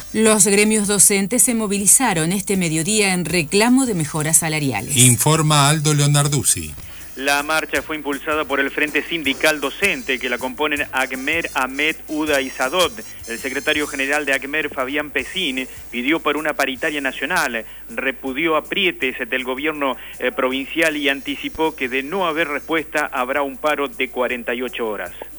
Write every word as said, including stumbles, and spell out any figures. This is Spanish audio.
Los gremios docentes se movilizaron este mediodía en reclamo de mejoras salariales. Informa Aldo Leonarduzzi. La marcha fue impulsada por el Frente Sindical Docente, que la componen ACMER, AMET, UDA y SADOT. El secretario general de ACMER, Fabián Pesín, pidió por una paritaria nacional, repudió aprietes del gobierno eh, provincial y anticipó que de no haber respuesta habrá un paro de cuarenta y ocho horas.